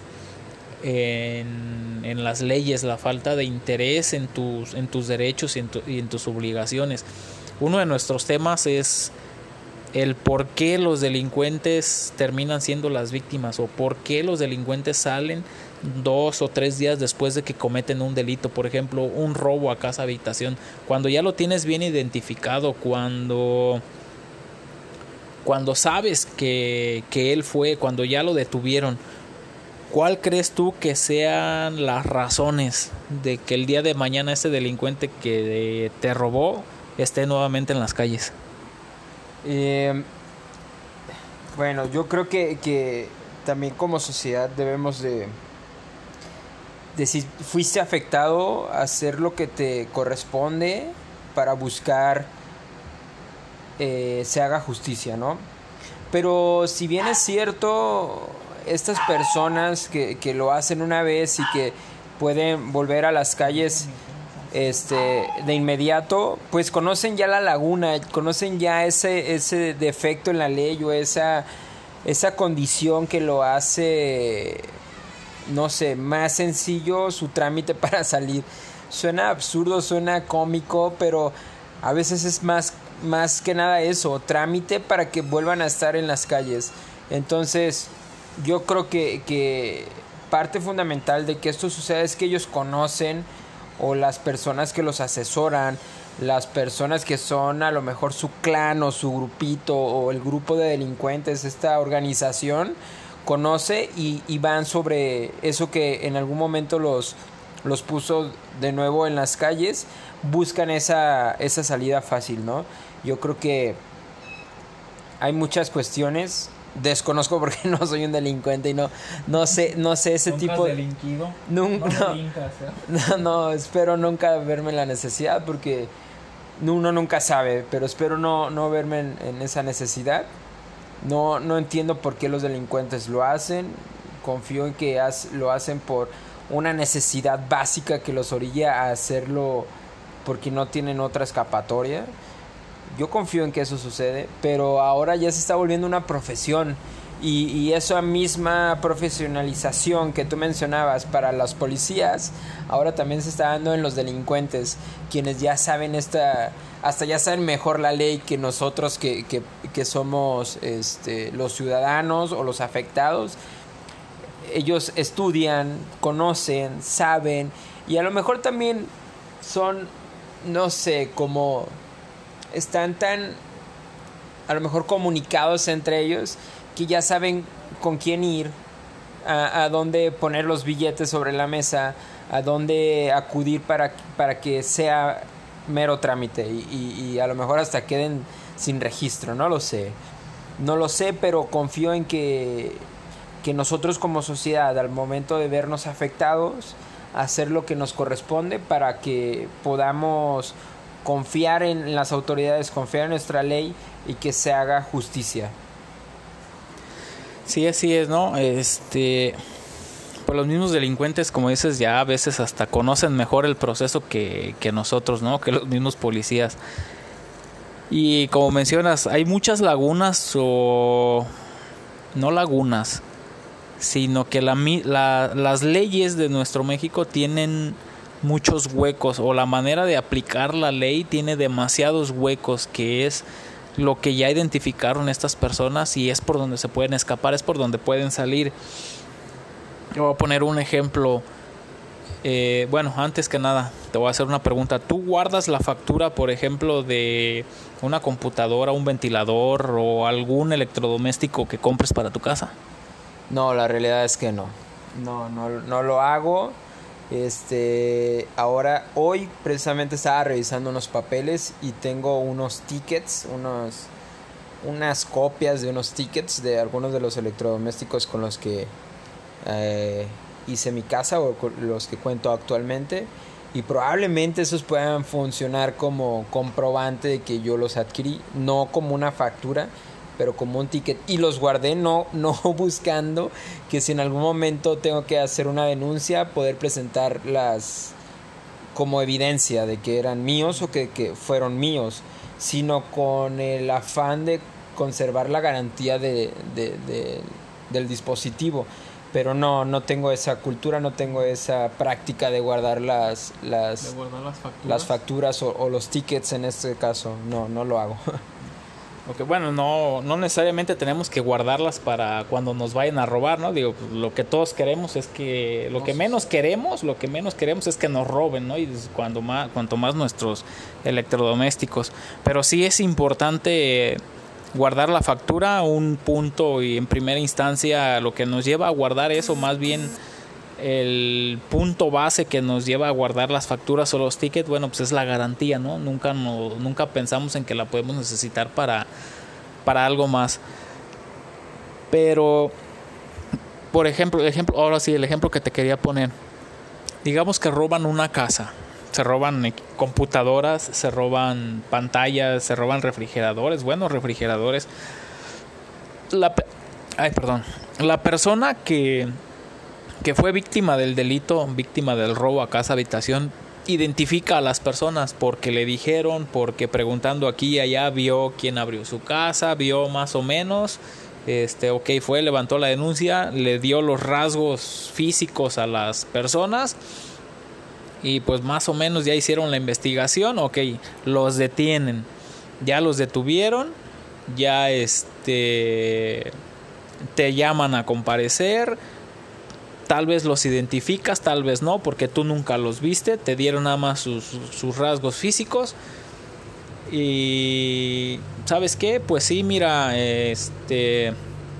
en, en las leyes, la falta de interés en tus, en tus derechos y en, tu, y en tus obligaciones. Uno de nuestros temas es el por qué los delincuentes terminan siendo las víctimas o por qué los delincuentes salen dos o tres días después de que cometen un delito, por ejemplo, un robo a casa habitación, cuando ya lo tienes bien identificado, cuando cuando sabes que, que él fue, cuando ya lo detuvieron. ¿Cuál crees tú que sean las razones de que el día de mañana ese delincuente que te robó esté nuevamente en las calles? Eh, bueno, yo creo que, que también como sociedad debemos de, de si fuiste afectado, hacer lo que te corresponde para buscar eh, se haga justicia, ¿no? Pero si bien es cierto, estas personas que, que lo hacen una vez y que pueden volver a las calles este de inmediato, pues conocen ya la laguna, conocen ya ese ese defecto en la ley o esa esa condición que lo hace, no sé, más sencillo su trámite para salir. Suena absurdo, suena cómico, pero a veces es más más que nada eso, trámite para que vuelvan a estar en las calles. Entonces, yo creo que, que parte fundamental de que esto suceda es que ellos conocen, o las personas que los asesoran, las personas que son a lo mejor su clan o su grupito o el grupo de delincuentes, esta organización, conoce y, y van sobre eso que en algún momento los, los puso de nuevo en las calles, buscan esa, esa salida fácil, ¿no? Yo creo que hay muchas cuestiones. Desconozco porque no soy un delincuente y no no sé no sé ese ¿Nunca tipo has delinquido? Nunca, no, no, delincas, ¿eh? no, no, espero nunca verme en la necesidad porque uno nunca sabe, pero espero no, no verme en, en esa necesidad. No, no entiendo por qué los delincuentes lo hacen. Confío en que has, lo hacen por una necesidad básica que los orilla a hacerlo porque no tienen otra escapatoria. Yo confío en que eso sucede, pero ahora ya se está volviendo una profesión y, y esa misma profesionalización que tú mencionabas para los policías, ahora también se está dando en los delincuentes, quienes ya saben esta, hasta ya saben mejor la ley que nosotros que, que, que somos este, los ciudadanos o los afectados. Ellos estudian, conocen, saben y a lo mejor también son, no sé, como están tan a lo mejor comunicados entre ellos que ya saben con quién ir, a, a dónde poner los billetes sobre la mesa, a dónde acudir para, para que sea mero trámite y, y, y a lo mejor hasta queden sin registro, no lo sé, no lo sé, pero confío en que, que nosotros como sociedad al momento de vernos afectados, hacer lo que nos corresponde para que podamos confiar en las autoridades, confiar en nuestra ley y que se haga justicia. Sí, así es, ¿no? Este, pues los mismos delincuentes, como dices, ya a veces hasta conocen mejor el proceso que, que nosotros, ¿no? Que los mismos policías. Y como mencionas, hay muchas lagunas o no lagunas, sino que la, la, las leyes de nuestro México tienen muchos huecos o la manera de aplicar la ley tiene demasiados huecos, que es lo que ya identificaron estas personas y es por donde se pueden escapar, es por donde pueden salir. Yo voy a poner un ejemplo. Eh, bueno, antes que nada, te voy a hacer una pregunta. ¿Tú guardas la factura, por ejemplo, de una computadora, un ventilador o algún electrodoméstico que compres para tu casa? No, la realidad es que no. No, no, no lo hago. Este, ahora, hoy precisamente estaba revisando unos papeles y tengo unos tickets, unos, unas copias de unos tickets de algunos de los electrodomésticos con los que eh, hice mi casa o con los que cuento actualmente y probablemente esos puedan funcionar como comprobante de que yo los adquirí, no como una factura, pero como un ticket, y los guardé no, no buscando que si en algún momento tengo que hacer una denuncia, poder presentarlas como evidencia de que eran míos o que, que fueron míos, sino con el afán de conservar la garantía de, de, de, del dispositivo. Pero no, no tengo esa cultura, no tengo esa práctica de guardar las, las, de guardar las facturas, las facturas o, o los tickets en este caso, no, no lo hago. Okay, bueno, no, no necesariamente tenemos que guardarlas para cuando nos vayan a robar, ¿no? Digo, lo que todos queremos es que, lo que menos queremos, lo que menos queremos es que nos roben, ¿no? Y cuando más, cuanto más nuestros electrodomésticos. Pero sí es importante guardar la factura, un punto y en primera instancia lo que nos lleva a guardar eso, más bien el punto base que nos lleva a guardar las facturas o los tickets, bueno, pues es la garantía, ¿no? Nunca, no, nunca pensamos en que la podemos necesitar para, para algo más. Pero, por ejemplo, ejemplo, ahora sí, el ejemplo que te quería poner. Digamos que roban una casa. Se roban computadoras, se roban pantallas, se roban refrigeradores, buenos refrigeradores. La, ay, perdón. La persona que... que fue víctima del delito, víctima del robo a casa habitación, identifica a las personas porque le dijeron, porque preguntando aquí y allá vio quién abrió su casa, vio más o menos, este, ok, fue, levantó la denuncia, le dio los rasgos físicos a las personas y pues más o menos ya hicieron la investigación, ok, los detienen, ya los detuvieron, ya este, te llaman a comparecer. Tal vez los identificas, tal vez no, porque tú nunca los viste, te dieron nada más sus, sus rasgos físicos. Y ¿sabes qué? Pues sí, mira, este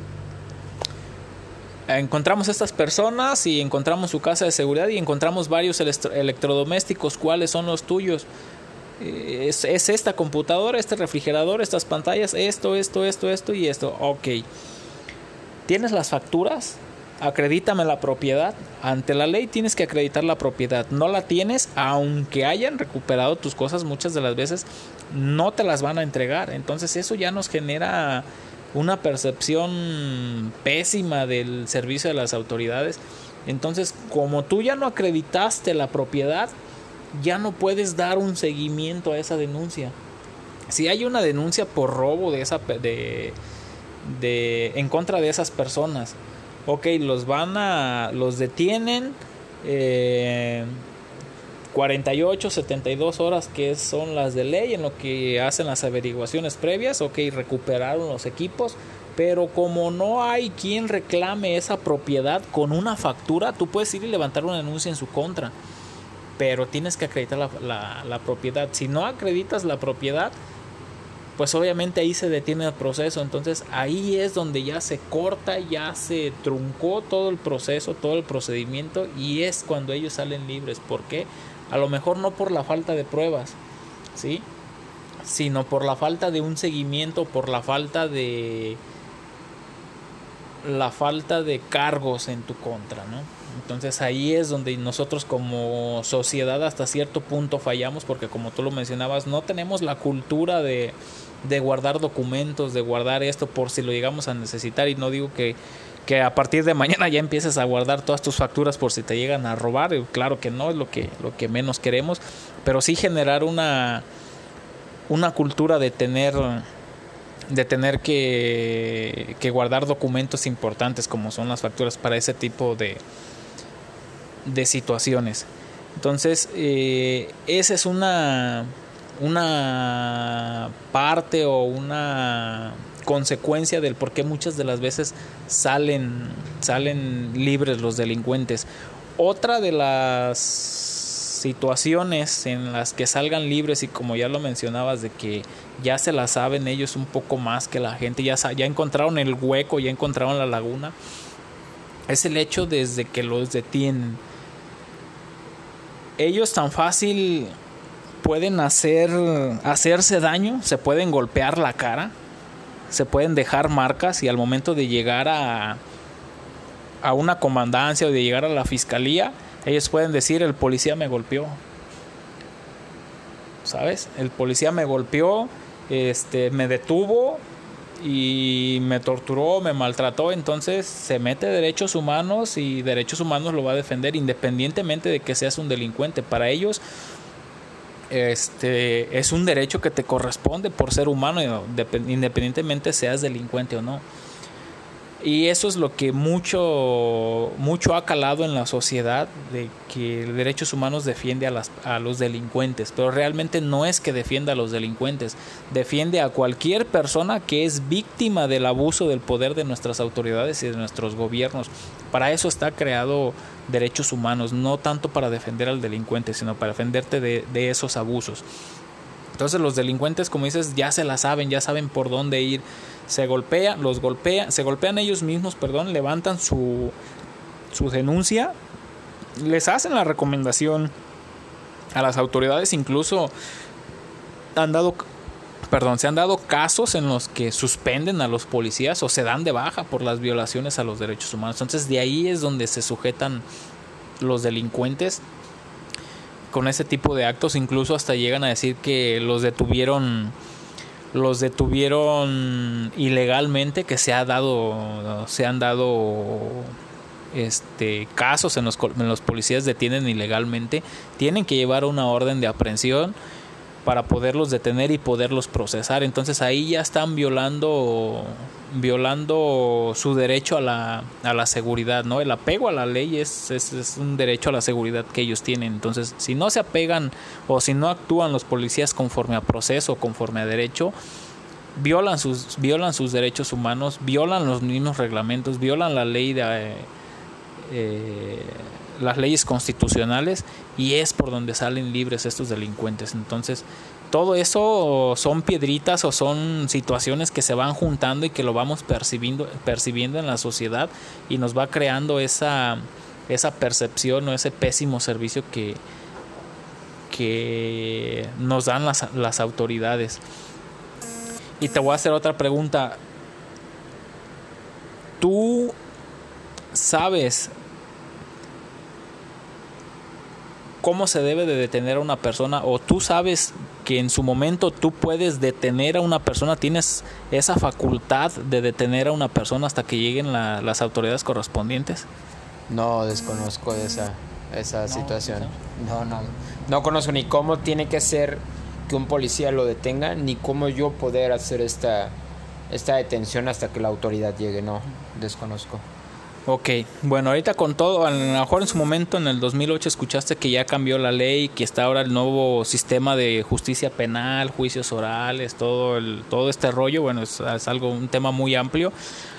encontramos estas personas y encontramos su casa de seguridad y encontramos varios electrodomésticos. ¿Cuáles son los tuyos? Es, es esta computadora, este refrigerador, estas pantallas, esto, esto, esto, esto y esto. Ok. ¿Tienes las facturas? Acredítame la propiedad. Ante la ley tienes que acreditar la propiedad. No la tienes, aunque hayan recuperado tus cosas, muchas de las veces no te las van a entregar. Entonces eso ya nos genera una percepción pésima del servicio de las autoridades. Entonces, como tú ya no acreditaste la propiedad, ya no puedes dar un seguimiento a esa denuncia. Si hay una denuncia por robo de esa de, de en contra de esas personas, ok, los van a, los detienen eh, cuarenta y ocho, setenta y dos horas, que son las de ley, en lo que hacen las averiguaciones previas. Ok, recuperaron los equipos, pero como no hay quien reclame esa propiedad con una factura, tú puedes ir y levantar una denuncia en su contra, pero tienes que acreditar la, la, la propiedad. Si no acreditas la propiedad, pues obviamente ahí se detiene el proceso. Entonces ahí es donde ya se corta, ya se truncó todo el proceso, todo el procedimiento, y es cuando ellos salen libres. ¿Por qué? A lo mejor no por la falta de pruebas, ¿sí?, sino por la falta de un seguimiento, por la falta de la falta de cargos en tu contra, ¿no? Entonces ahí es donde nosotros como sociedad hasta cierto punto fallamos, porque como tú lo mencionabas, no tenemos la cultura de, de guardar documentos, de guardar esto por si lo llegamos a necesitar. Y no digo que, que a partir de mañana ya empieces a guardar todas tus facturas por si te llegan a robar. Claro que no, es lo que, lo que menos queremos, pero sí generar una, una cultura de tener... de tener que, que guardar documentos importantes como son las facturas para ese tipo de, de situaciones. Entonces eh, esa es una, una parte o una consecuencia del por qué muchas de las veces salen, salen libres los delincuentes. Otra de las situaciones en las que salgan libres, y como ya lo mencionabas, de que ya se la saben ellos un poco más que la gente, ya, ya encontraron el hueco, ya encontraron la laguna, es el hecho desde que los detienen. Ellos tan fácil pueden hacer, hacerse daño, se pueden golpear la cara, se pueden dejar marcas, y al momento de llegar a, a una comandancia o de llegar a la fiscalía, ellos pueden decir: el policía me golpeó, ¿sabes? El policía me golpeó, este, me detuvo y me torturó, me maltrató. Entonces se mete derechos humanos, y derechos humanos lo va a defender independientemente de que seas un delincuente. Para ellos este, es un derecho que te corresponde por ser humano, independientemente seas delincuente o no. Y eso es lo que mucho, mucho ha calado en la sociedad, de que derechos humanos defiende a, las, a los delincuentes, pero realmente no es que defienda a los delincuentes, defiende a cualquier persona que es víctima del abuso del poder de nuestras autoridades y de nuestros gobiernos. Para eso está creado derechos humanos, no tanto para defender al delincuente, sino para defenderte de, de esos abusos. Entonces los delincuentes, como dices, ya se la saben, ya saben por dónde ir. Se golpean, los golpean, se golpean ellos mismos, perdón, levantan su, su denuncia, les hacen la recomendación a las autoridades, incluso han dado, perdón, se han dado casos en los que suspenden a los policías o se dan de baja por las violaciones a los derechos humanos. Entonces de ahí es donde se sujetan los delincuentes con ese tipo de actos, incluso hasta llegan a decir que los detuvieron los detuvieron ilegalmente, que se ha dado se han dado este casos en los en los policías detienen ilegalmente, tienen que llevar una orden de aprehensión para poderlos detener y poderlos procesar. Entonces ahí ya están violando violando su derecho a la a la seguridad, ¿no? El apego a la ley es, es es un derecho a la seguridad que ellos tienen. Entonces, si no se apegan o si no actúan los policías conforme a proceso, conforme a derecho, violan sus violan sus derechos humanos, violan los mismos reglamentos, violan la ley de eh, eh, las leyes constitucionales, y es por donde salen libres estos delincuentes. Entonces, todo eso son piedritas o son situaciones que se van juntando y que lo vamos percibiendo, percibiendo en la sociedad, y nos va creando esa, esa percepción o ese pésimo servicio que, que nos dan las, las autoridades. Y te voy a hacer otra pregunta. ¿Tú sabes cómo se debe de detener a una persona, o tú sabes que en su momento tú puedes detener a una persona, tienes esa facultad de detener a una persona hasta que lleguen la, las autoridades correspondientes? No, desconozco esa, esa No, situación. No, no, no conozco ni cómo tiene que ser que un policía lo detenga, ni cómo yo poder hacer esta, esta detención hasta que la autoridad llegue. No, desconozco. Ok, bueno, ahorita con todo, a lo mejor en su momento en el dos mil ocho escuchaste que ya cambió la ley, que está ahora el nuevo sistema de justicia penal, juicios orales, todo el todo este rollo. Bueno, es, es algo un tema muy amplio.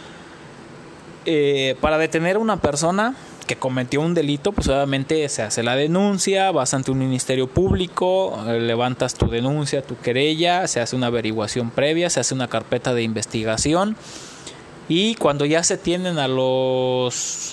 Eh, para detener a una persona que cometió un delito, pues obviamente se hace la denuncia, vas ante un ministerio público, eh, levantas tu denuncia, tu querella, se hace una averiguación previa, se hace una carpeta de investigación. Y cuando ya se tienen a los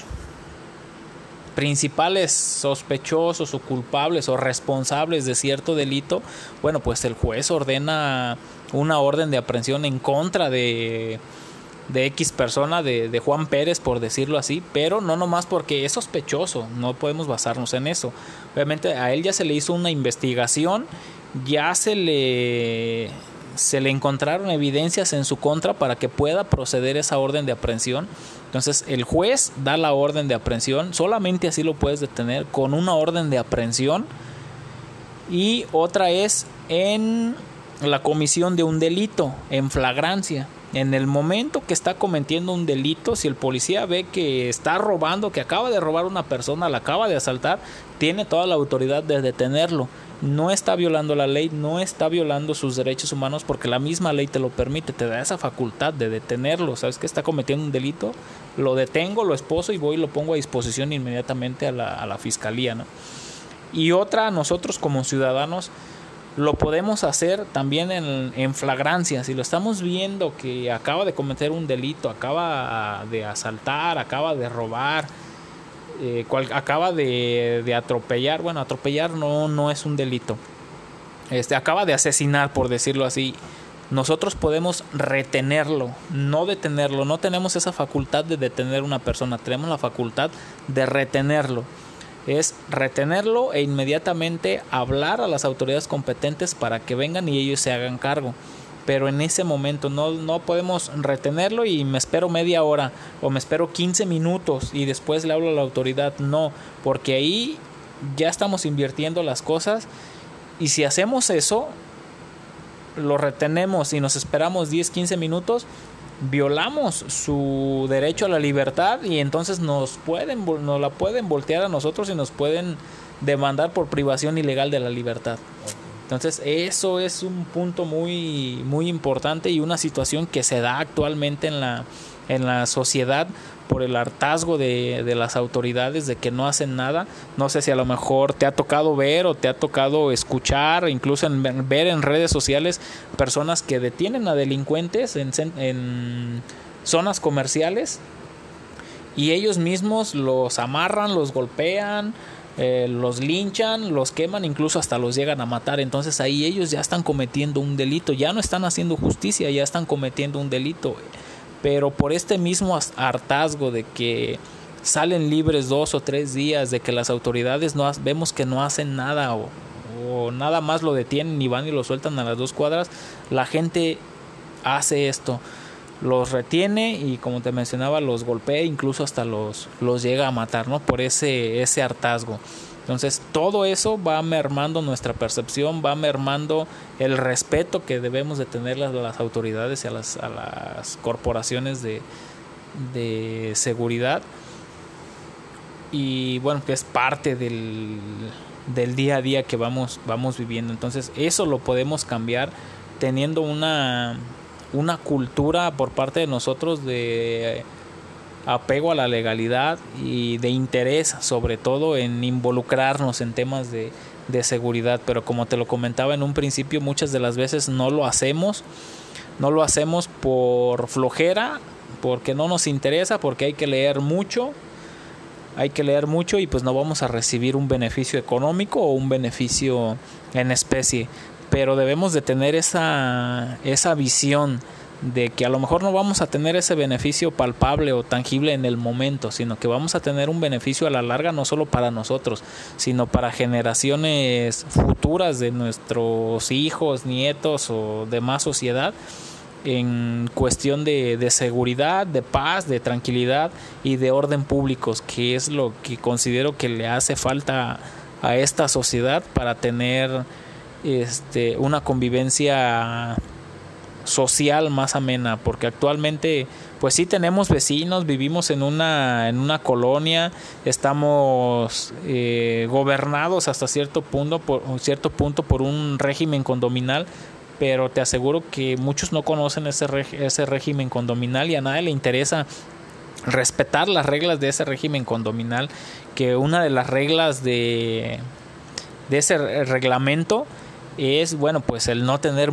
principales sospechosos o culpables o responsables de cierto delito, bueno, pues el juez ordena una orden de aprehensión en contra de, de X persona, de, de Juan Pérez, por decirlo así, pero no nomás porque es sospechoso, no podemos basarnos en eso. Obviamente a él ya se le hizo una investigación, ya se le... se le encontraron evidencias en su contra para que pueda proceder esa orden de aprehensión. Entonces el juez da la orden de aprehensión, solamente así lo puedes detener, con una orden de aprehensión. Y otra es en la comisión de un delito, en flagrancia. En el momento que está cometiendo un delito, si el policía ve que está robando, que acaba de robar a una persona, la acaba de asaltar, tiene toda la autoridad de detenerlo. No está violando la ley, no está violando sus derechos humanos, porque la misma ley te lo permite, te da esa facultad de detenerlo. ¿Sabes que está cometiendo un delito? Lo detengo, lo esposo y voy y lo pongo a disposición inmediatamente a la, a la fiscalía, ¿no? Y otra, nosotros como ciudadanos lo podemos hacer también en, en flagrancia. Si lo estamos viendo que acaba de cometer un delito, acaba de asaltar, acaba de robar, Eh, cual, acaba de, de atropellar, bueno, atropellar no, no es un delito, este, acaba de asesinar, por decirlo así, nosotros podemos retenerlo, no detenerlo. No tenemos esa facultad de detener a una persona, tenemos la facultad de retenerlo. Es retenerlo e inmediatamente hablar a las autoridades competentes para que vengan y ellos se hagan cargo. Pero en ese momento no, no podemos retenerlo y me espero media hora o me espero quince minutos y después le hablo a la autoridad. No, porque ahí ya estamos invirtiendo las cosas, y si hacemos eso, lo retenemos y nos esperamos diez, quince minutos, violamos su derecho a la libertad y entonces nos pueden nos la pueden voltear a nosotros y nos pueden demandar por privación ilegal de la libertad. Entonces eso es un punto muy muy importante y una situación que se da actualmente en la en la sociedad por el hartazgo de, de las autoridades de que no hacen nada. No sé si a lo mejor te ha tocado ver o te ha tocado escuchar, incluso en, ver en redes sociales personas que detienen a delincuentes en, en zonas comerciales y ellos mismos los amarran, los golpean, eh, los linchan, los queman, incluso hasta los llegan a matar. Entonces ahí ellos ya están cometiendo un delito, ya no están haciendo justicia, ya están cometiendo un delito. Pero por este mismo hartazgo de que salen libres dos o tres días, de que las autoridades no vemos que no hacen nada o, o nada más lo detienen y van y lo sueltan a las dos cuadras, la gente hace esto, los retiene y, como te mencionaba, los golpea, incluso hasta los, los llega a matar, ¿no? Por ese, ese hartazgo. Entonces todo eso va mermando nuestra percepción, va mermando el respeto que debemos de tener a las autoridades y a las, a las corporaciones de, de seguridad. Y bueno, que es parte del, del día a día que vamos, vamos viviendo. Entonces eso lo podemos cambiar teniendo una, una cultura por parte de nosotros de apego a la legalidad y de interés sobre todo en involucrarnos en temas de, de seguridad. Pero como te lo comentaba en un principio, muchas de las veces no lo hacemos no lo hacemos por flojera, porque no nos interesa, porque hay que leer mucho hay que leer mucho y pues no vamos a recibir un beneficio económico o un beneficio en especie. Pero debemos de tener esa, esa visión de que a lo mejor no vamos a tener ese beneficio palpable o tangible en el momento, sino que vamos a tener un beneficio a la larga, no solo para nosotros, sino para generaciones futuras de nuestros hijos, nietos o demás sociedad, en cuestión de, de seguridad, de paz, de tranquilidad y de orden públicos, que es lo que considero que le hace falta a esta sociedad para tener este, una convivencia social más amena, porque actualmente pues sí tenemos vecinos, vivimos en una en una colonia, estamos eh, gobernados hasta cierto punto por cierto punto por un régimen condominal, pero te aseguro que muchos no conocen ese reg- ese régimen condominal y a nadie le interesa respetar las reglas de ese régimen condominal, que una de las reglas de de ese reglamento es, bueno, pues el no tener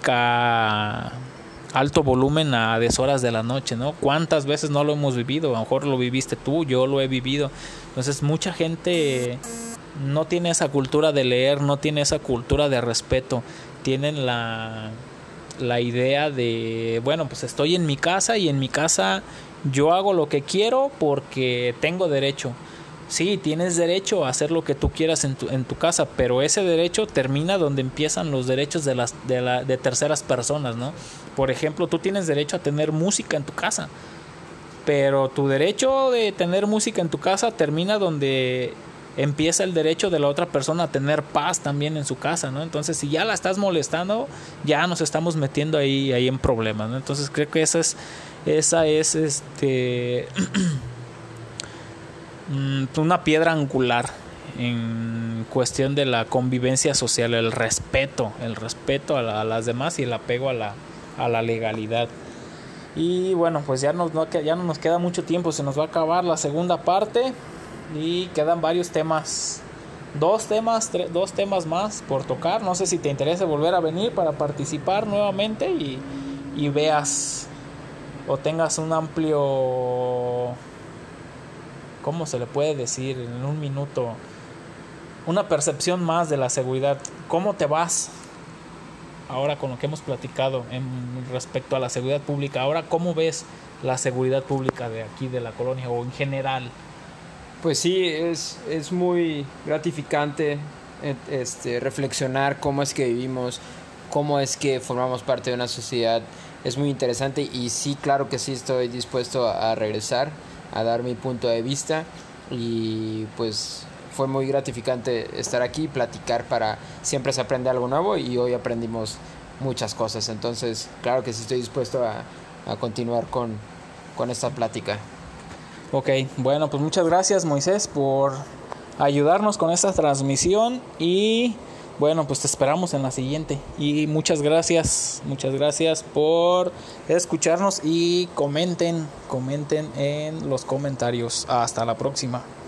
música alto volumen a deshoras de la noche, ¿no? ¿Cuántas veces no lo hemos vivido? A lo mejor lo viviste tú, yo lo he vivido. Entonces mucha gente no tiene esa cultura de leer, no tiene esa cultura de respeto. Tienen la, la idea de, bueno, pues estoy en mi casa y en mi casa yo hago lo que quiero porque tengo derecho. Sí, tienes derecho a hacer lo que tú quieras en tu, en tu casa, pero ese derecho termina donde empiezan los derechos de las de, la, de terceras personas, ¿no? Por ejemplo, tú tienes derecho a tener música en tu casa, pero tu derecho de tener música en tu casa termina donde empieza el derecho de la otra persona a tener paz también en su casa, ¿no? Entonces, si ya la estás molestando, ya nos estamos metiendo ahí, ahí en problemas, ¿no? Entonces, creo que esa es, esa es este... una piedra angular en cuestión de la convivencia social, el respeto, el respeto a, la, a las demás y el apego a la, a la legalidad. Y bueno, pues ya, nos, no, ya no nos queda mucho tiempo, se nos va a acabar la segunda parte y quedan varios temas, dos temas, tres, dos temas más por tocar. No sé si te interesa volver a venir para participar nuevamente y, y veas o tengas un amplio... ¿cómo se le puede decir en un minuto? Una percepción más de la seguridad. ¿Cómo te vas ahora con lo que hemos platicado en respecto a la seguridad pública? Ahora, ¿cómo ves la seguridad pública de aquí, de la colonia o en general? Pues sí, es, es muy gratificante este, reflexionar cómo es que vivimos, cómo es que formamos parte de una sociedad. Es muy interesante y sí, claro que sí estoy dispuesto a, a regresar, a dar mi punto de vista, y pues fue muy gratificante estar aquí y platicar. Para siempre se aprende algo nuevo y hoy aprendimos muchas cosas, entonces claro que sí estoy dispuesto a, a continuar con, con esta plática. Ok, bueno, pues muchas gracias, Moisés, por ayudarnos con esta transmisión y bueno, pues te esperamos en la siguiente. Y muchas gracias, muchas gracias por escucharnos y comenten, comenten en los comentarios. Hasta la próxima.